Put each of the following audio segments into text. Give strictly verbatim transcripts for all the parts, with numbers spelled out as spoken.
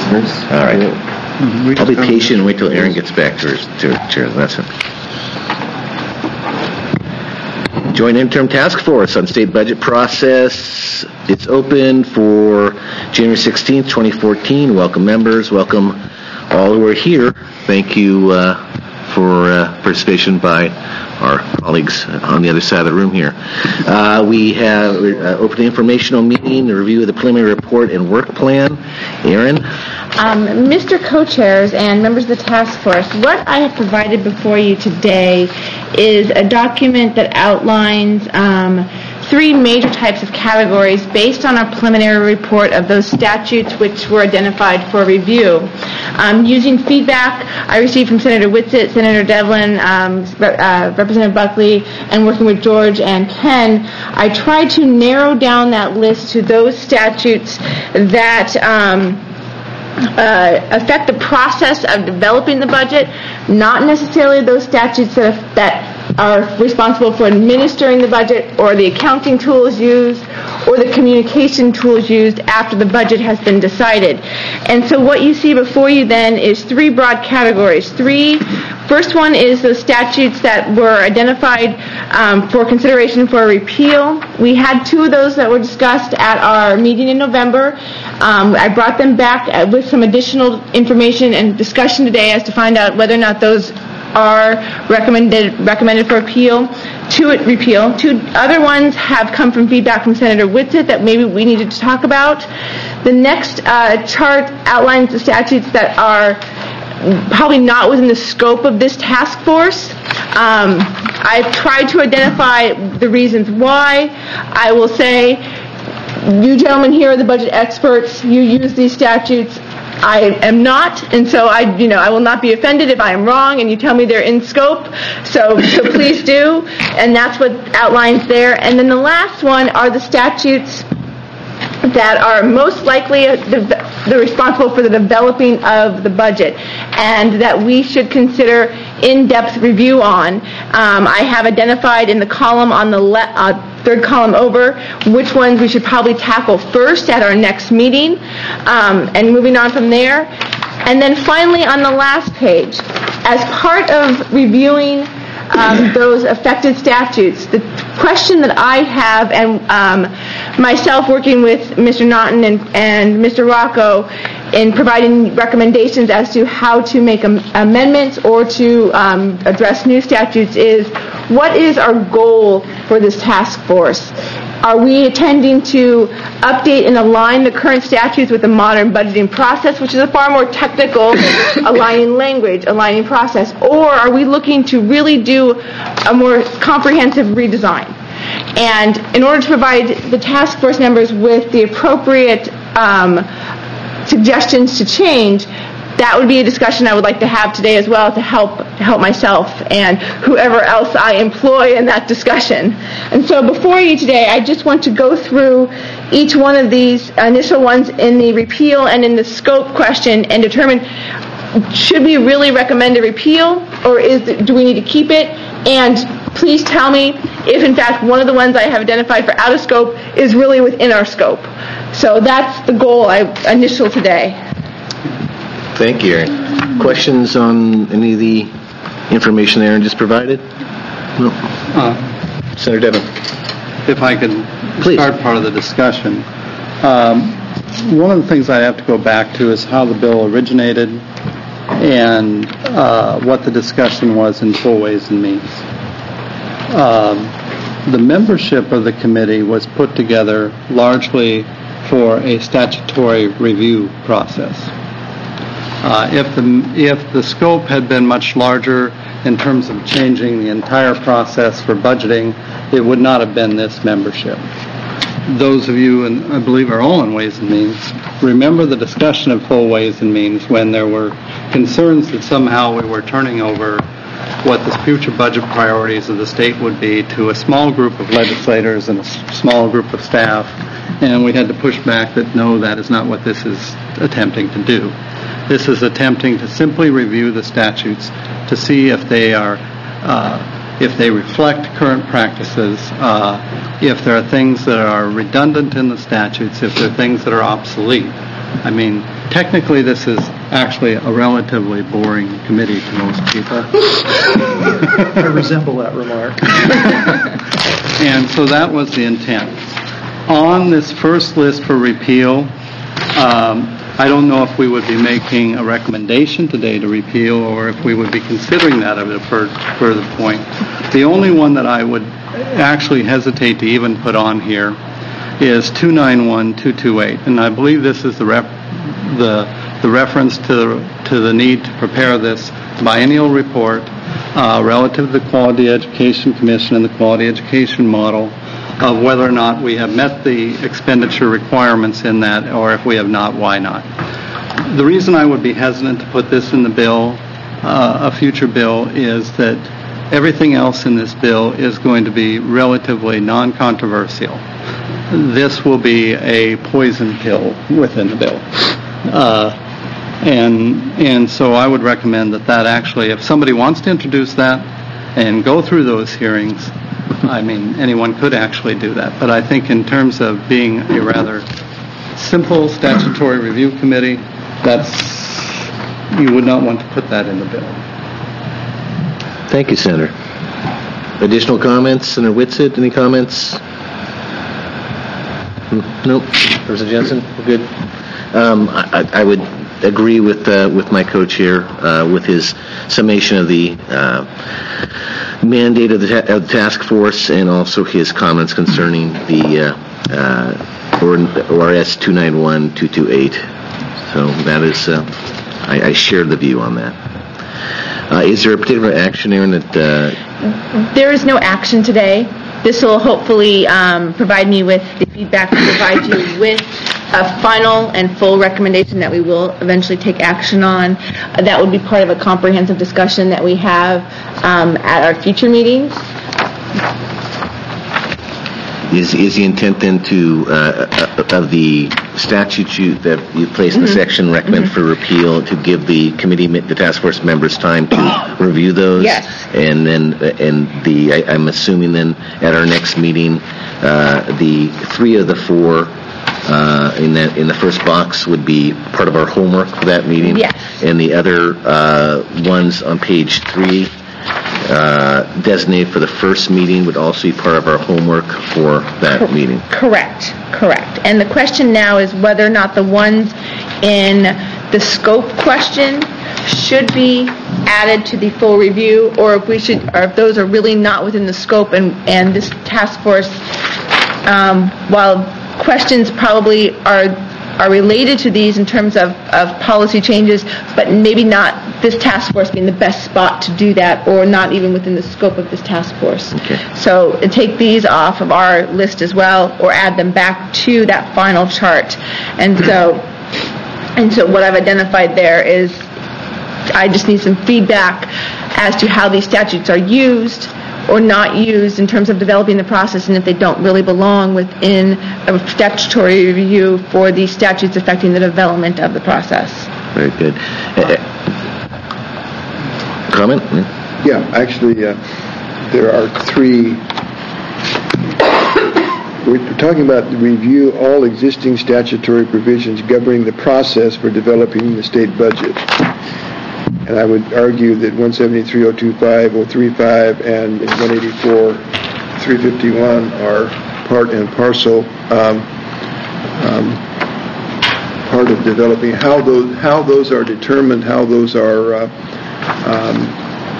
All right. Mm-hmm. I'll be patient and wait till Aaron gets back to her, to her chair lesson. Joint Interim Task Force on State Budget Process. It's open for January sixteenth, twenty fourteen. Welcome members. Welcome all who are here. Thank you uh, for uh, participation by our colleagues on the other side of the room here. Uh, we have uh, open informational meeting, the review of the preliminary report and work plan. Aaron? Um, Mister Co-Chairs and members of the task force, what I have provided before you today is a document that outlines um, three major types of categories based on our preliminary report of those statutes which were identified for review. Um, using feedback I received from Senator Whitsitt, Senator Devlin, um, uh, Representative Buckley, and working with George and Ken, I tried to narrow down that list to those statutes that um, Uh, affect the process of developing the budget, not necessarily those statutes that, that are responsible for administering the budget or the accounting tools used or the communication tools used after the budget has been decided. And so what you see before you then is three broad categories. Three, first one is the statutes that were identified um, for consideration for a repeal. We had two of those that were discussed at our meeting in November. Um, I brought them back with some additional information and discussion today as to find out whether or not those are recommended recommended for appeal to it repeal. Two other ones have come from feedback from Senator Whitsitt that maybe we needed to talk about. The next uh, chart outlines the statutes that are probably not within the scope of this task force. Um, I've tried to identify the reasons why. I will say, you gentlemen here are the budget experts. You use these statutes. I am not, and so I, you know, I will not be offended if I am wrong and you tell me they're in scope. So, so please do, and that's what outlines there. And then the last one are the statutes that are most likely the, the responsible for the developing of the budget, and that we should consider in-depth review on. Um, I have identified in the column on the le- uh, third column over which ones we should probably tackle first at our next meeting, um, and moving on from there. And then finally on the last page, as part of reviewing um, those affected statutes, the question that I have, and um, myself working with Mister Naughton and, and Mister Rocco in providing recommendations as to how to make am- amendments or to um, address new statutes, is what is our goal for this task force? Are we intending to update and align the current statutes with the modern budgeting process, which is a far more technical aligning language, aligning process, or are we looking to really do a more comprehensive redesign? And in order to provide the task force members with the appropriate um, suggestions to change, that would be a discussion I would like to have today as well to help to help myself and whoever else I employ in that discussion. And so before you today, I just want to go through each one of these initial ones in the repeal and in the scope question and determine, should we really recommend a repeal, or is do we need to keep it? And please tell me if, in fact, one of the ones I have identified for out of scope is really within our scope. So that's the goal I initial today. Thank you, Aaron. Questions on any of the information Aaron just provided? No. Uh, Senator Devlin. If I could Please. start part of the discussion. Um, one of the things I have to go back to is how the bill originated and uh, what the discussion was in full Ways and Means. Um, the membership of the committee was put together largely for a statutory review process. Uh, if the if the scope had been much larger in terms of changing the entire process for budgeting, it would not have been this membership. Those of you, and I believe are all in Ways and Means, remember the discussion of full Ways and Means when there were concerns that somehow we were turning over what the future budget priorities of the state would be to a small group of legislators and a small group of staff, and we had to push back that no, that is not what this is attempting to do. This is attempting to simply review the statutes to see if they are, uh, if they reflect current practices, uh, if there are things that are redundant in the statutes, if there are things that are obsolete. I mean, technically this is actually a relatively boring committee to most people. I resemble that remark. And so that was the intent. On this first list for repeal, um, I don't know if we would be making a recommendation today to repeal or if we would be considering that at a fur- further point. The only one that I would actually hesitate to even put on here is two nine one two two eight, and I believe this is the rep- the the reference to to the need to prepare this biennial report uh, relative to the Quality Education Commission and the Quality Education Model, of whether or not we have met the expenditure requirements in that, or if we have not, why not. The reason I would be hesitant to put this in the bill, uh, a future bill, is that everything else in this bill is going to be relatively non-controversial. This will be a poison pill within the bill. Uh, and and so I would recommend that that actually, if somebody wants to introduce that and go through those hearings, I mean, anyone could actually do that. But I think in terms of being a rather simple statutory review committee, that's, you would not want to put that in the bill. Thank you, Senator. Additional comments? Senator Whitsitt, any comments? Nope. President Jensen, we're good. Um, I, I would agree with uh, with my co-chair uh, with his summation of the uh, mandate of the, ta- of the task force, and also his comments concerning the uh, uh, O R S two nine one two two eight. So that is, uh, I, I share the view on that. Uh, is there a particular action, Aaron, that... Uh, there is no action today. This will hopefully um, provide me with the feedback to provide you with a final and full recommendation that we will eventually take action on. Uh, that would be part of a comprehensive discussion that we have um, at our future meetings. Is is the intent then to, uh, of the statute you, that you place in the Mm-hmm. section recommend mm-hmm. for repeal, to give the committee, the task force members time to review those? Yes. And then, and the, I, I'm assuming then at our next meeting, uh, the three of the four uh, in that in the first box would be part of our homework for that meeting? Yes. And the other uh, ones on page three, Uh, designated for the first meeting, would also be part of our homework for that Cor- meeting. Correct, correct. And the question now is whether or not the ones in the scope question should be added to the full review, or if we should, or if those are really not within the scope, and, and this task force, um, while questions probably are are related to these in terms of, of policy changes, but maybe not this task force being the best spot to do that, or not even within the scope of this task force. Okay. So uh, take these off of our list as well, or add them back to that final chart. And so, and so what I've identified there is I just need some feedback as to how these statutes are used or not used in terms of developing the process, and if they don't really belong within a statutory review for the statutes affecting the development of the process. Very good. Uh, comment? Yeah, actually, uh, there are three. We're talking about the review all existing statutory provisions governing the process for developing the state budget. And I would argue that one seventy-three oh two five oh three five and one eighty-four three fifty-one are part and parcel um, um, part of developing how those how those are determined, how those are. Uh, um,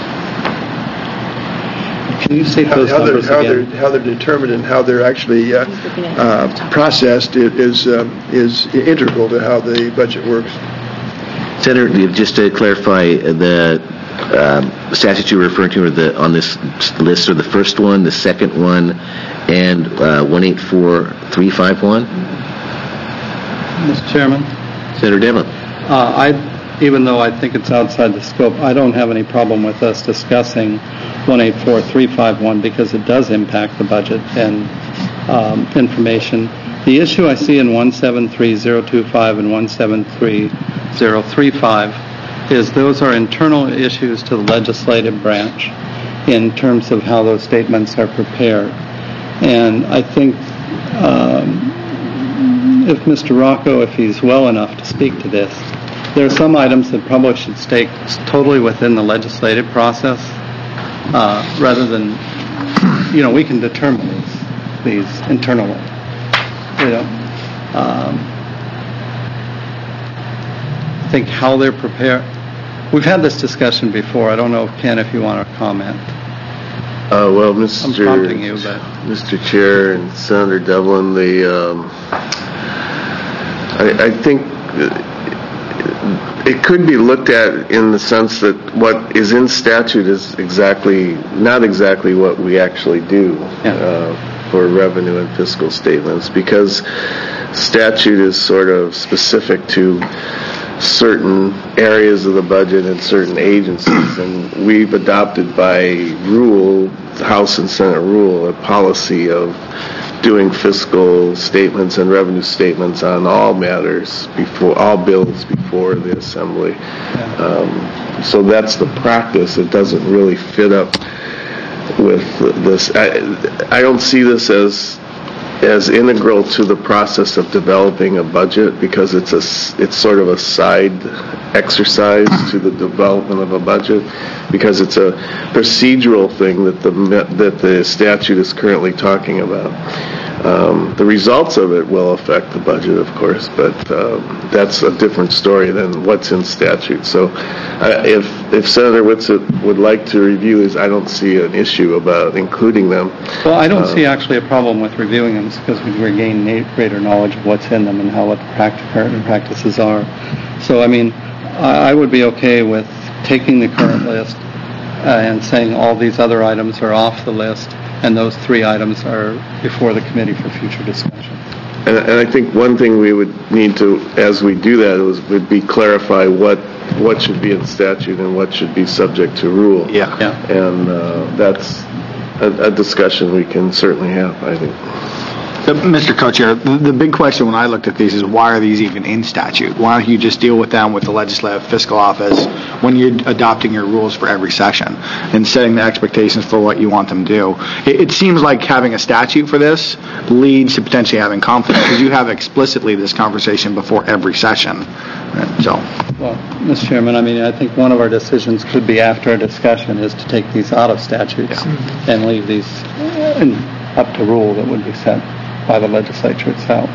Can you say those how, numbers they're, how again? They're, how they're determined and how they're actually uh, uh, processed is um, is integral to how the budget works. Senator, just to clarify, the um, statute you're referring to are the, on this list are the first one, the second one, and uh, one eighty-four three fifty-one? Mister Chairman? Senator Devlin. Uh, I, even though I think it's outside the scope, I don't have any problem with us discussing one eighty-four three fifty-one because it does impact the budget and um, information. The issue I see in one seventy-three oh two five and one seventy-three oh three five is those are internal issues to the legislative branch in terms of how those statements are prepared. And I think um, if Mister Rocco, if he's well enough to speak to this, there are some items that probably should stay totally within the legislative process, uh, rather than, you know, we can determine these, these internally. You know, um, I think how they're prepared. We've had this discussion before. I don't know, Ken, if you want to comment. Uh, well, Mister I'm prompting you, but Mister Chair and Senator Devlin, the um, I, I think it could be looked at in the sense that what is in statute is exactly not exactly what we actually do yeah. uh, for revenue and fiscal statements, because statute is sort of specific to certain areas of the budget and certain agencies, and we've adopted by rule, House and Senate rule, a policy of doing fiscal statements and revenue statements on all matters before, all bills before the Assembly. Um, so that's the practice. It doesn't really fit up with this. I, I don't see this as as integral to the process of developing a budget, because it's a it's sort of a side exercise to the development of a budget, because it's a procedural thing that the that the statute is currently talking about. Um, the results of it will affect the budget, of course, but um, that's a different story than what's in statute. So uh, if if Senator Whitsitt would like to review these, I don't see an issue about including them. Well, I don't um, see actually a problem with reviewing them, because we regain greater knowledge of what's in them and how what the practic- current practices are. So, I mean, I, I would be okay with taking the current list uh, and saying all these other items are off the list, and those three items are before the committee for future discussion. And, and I think one thing we would need to, as we do that, was would be clarify what what should be in statute and what should be subject to rule. Yeah. yeah. And uh, that's a, a discussion we can certainly have, I think. Uh, Mister Co-Chair, the, the big question when I looked at these is, why are these even in statute? Why don't you just deal with them with the Legislative Fiscal Office when you're adopting your rules for every session and setting the expectations for what you want them to do? It, it seems like having a statute for this leads to potentially having conflict, because you have explicitly this conversation before every session. And so, well, Mister Chairman, I mean, I think one of our decisions could be, after a discussion, is to take these out of statutes yeah. and leave these in, up to rule that would be set by the legislature itself.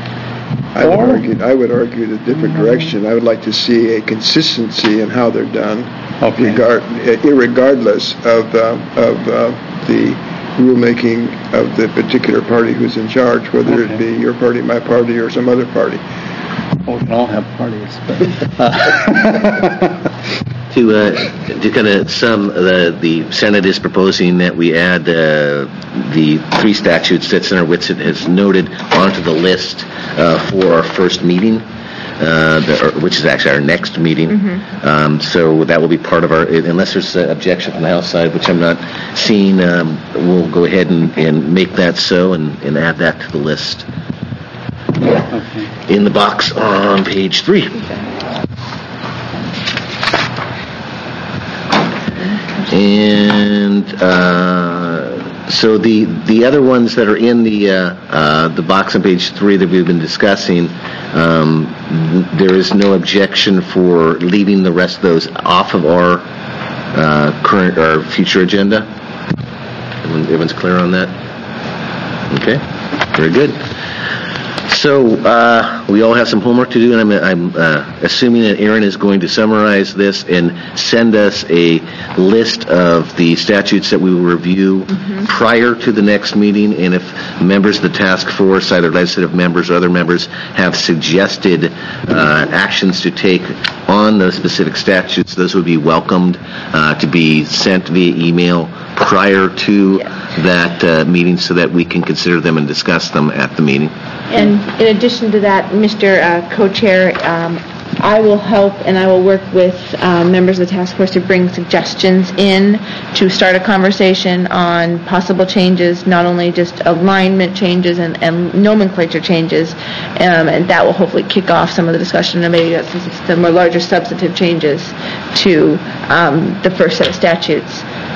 I would argue, I would argue the different direction. I would like to see a consistency in how they're done, okay. regard, irregardless of, uh, of uh, the rulemaking of the particular party who's in charge, whether okay. it be your party, my party, or some other party. Well, we can all have parties, but... Uh. To, uh, to kind of sum, the, the Senate is proposing that we add uh, the three statutes that Senator Whitsitt has noted onto the list uh, for our first meeting, uh, the, or, which is actually our next meeting. Mm-hmm. Um, so that will be part of our, unless there's an objection from the House side, which I'm not seeing, um, we'll go ahead and, and make that so and, and add that to the list. Okay. In the box on page three. And uh, so the the other ones that are in the uh, uh, the box on page three that we've been discussing, um, there is no objection for leaving the rest of those off of our uh, current or future agenda. Everyone, everyone's clear on that? Okay, very good. So uh, we all have some homework to do, and I'm, I'm uh, assuming that Aaron is going to summarize this and send us a list of the statutes that we will review mm-hmm. prior to the next meeting. And if members of the task force, either legislative members or other members, have suggested uh, actions to take on those specific statutes, those would be welcomed uh, to be sent via email prior to yes. that uh, meeting, so that we can consider them and discuss them at the meeting. And in addition to that, Mister Uh, Co-Chair, um, I will help and I will work with uh, members of the task force to bring suggestions in to start a conversation on possible changes, not only just alignment changes and, and nomenclature changes, um, and that will hopefully kick off some of the discussion and maybe some, some more larger substantive changes to um, the first set of statutes.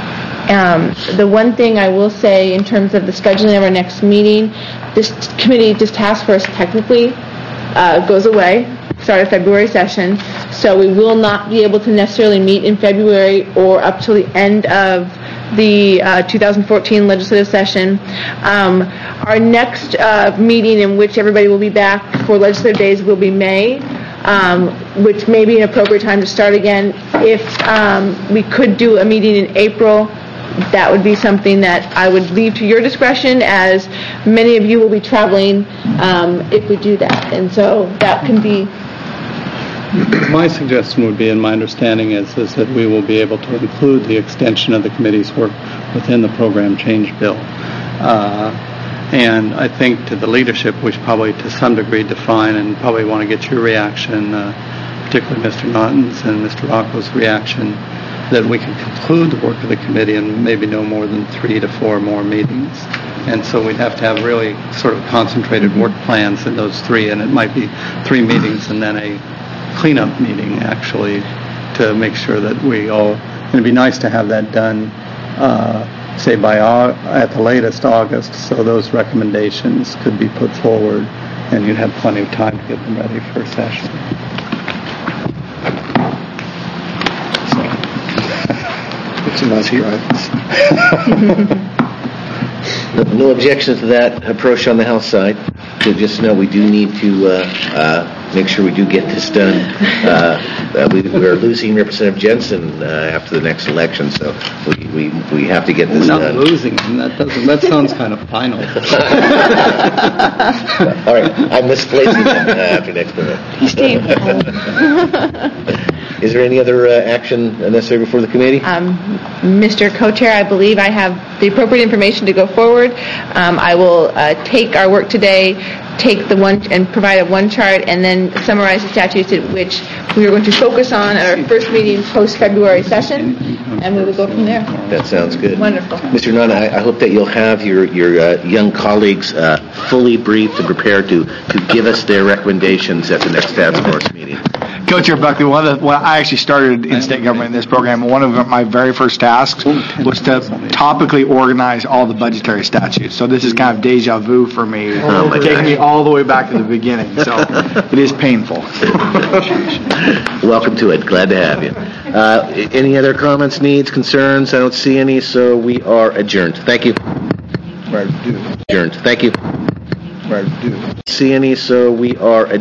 Um, the one thing I will say in terms of the scheduling of our next meeting, this committee, this task force technically uh, goes away, start of February session, so we will not be able to necessarily meet in February or up till the end of the uh, two thousand fourteen legislative session. Um, our next uh, meeting in which everybody will be back for legislative days will be May, um, which may be an appropriate time to start again. If um, we could do a meeting in April, that would be something that I would leave to your discretion, as many of you will be traveling um, if we do that. And so that can be... My suggestion would be, and my understanding is, is that we will be able to include the extension of the committee's work within the program change bill. Uh, and I think to the leadership, we should probably to some degree define and probably want to get your reaction, uh, particularly Mister Naughton's and Mister Rocco's reaction, that we can conclude the work of the committee in maybe no more than three to four more meetings. And so we'd have to have really sort of concentrated work plans in those three, and it might be three meetings and then a cleanup meeting, actually, to make sure that we all, and it'd be nice to have that done, uh, say by, Au- at the latest August, so those recommendations could be put forward, and you'd have plenty of time to get them ready for a session. It's a nice prize. No objections to that approach on the House side. So just know we do need to uh, uh, make sure we do get this done. Uh, uh, we, we're losing Representative Jensen uh, after the next election, so we, we, we have to get this We're not done. losing them. That doesn't. That sounds kind of final. All right, I'm misplacing them uh, after next minute. Steve. Is there any other uh, action necessary before the committee? Um, Mister Co-Chair, I believe I have the appropriate information to go forward. Um, I will uh, take our work today, take the one and provide a one chart, and then summarize the statutes at which we are going to focus on at our first meeting post-February session, and we will go from there. That sounds good. Wonderful. Mister Nunn, I, I hope that you'll have your your uh, young colleagues uh, fully briefed and prepared to, to give us their recommendations at the next task force meeting. Co-Chair Buckley, one of the, when I actually started in state government in this program, one of my very first tasks was to topically organize all the budgetary statutes. So this is kind of deja vu for me, Oh, my taking gosh. me all the way back to the beginning. So it is painful. Welcome to it. Glad to have you. Uh, any other comments, needs, concerns? I don't see any, so we are adjourned. Thank you. Adjourned. Thank you. See any, so we are adjourned.